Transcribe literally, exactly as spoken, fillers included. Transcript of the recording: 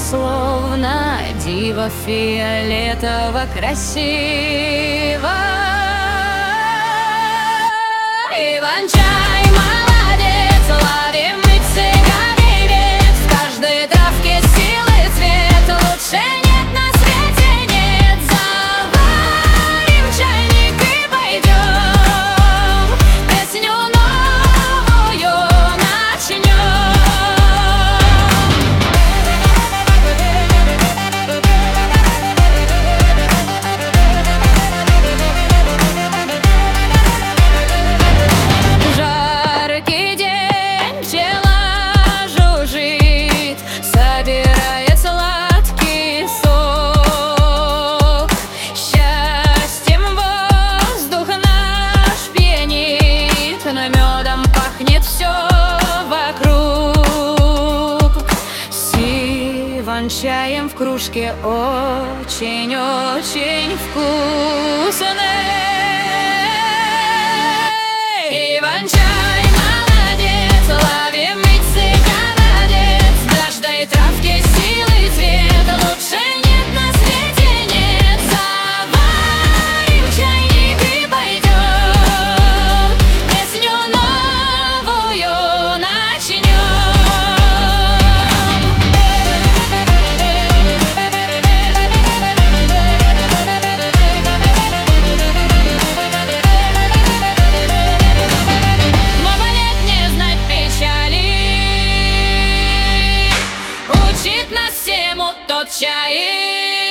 словно диво фиолетово красиво. Иван-чай, молодец, ловим мы цыгане век. В каждой травке силы цвет, лучше нет на свете нет. Заварим чайник и пойдем, песню новую начнем. Жаркий день, пчела жужжит, собирает сладкий сок. Счастьем воздух наш пьянит, но медом пахнет все вокруг. С иван-чаем в кружке очень-очень вкусный. Иван-чай, молодец, ловим мы цыганодец. В каждой травке силы цвет, лучше нет на свете нет. Заварим чайник и пойдем, песню новую начнем. Много лет не знать печали, учит нас всему тот чай.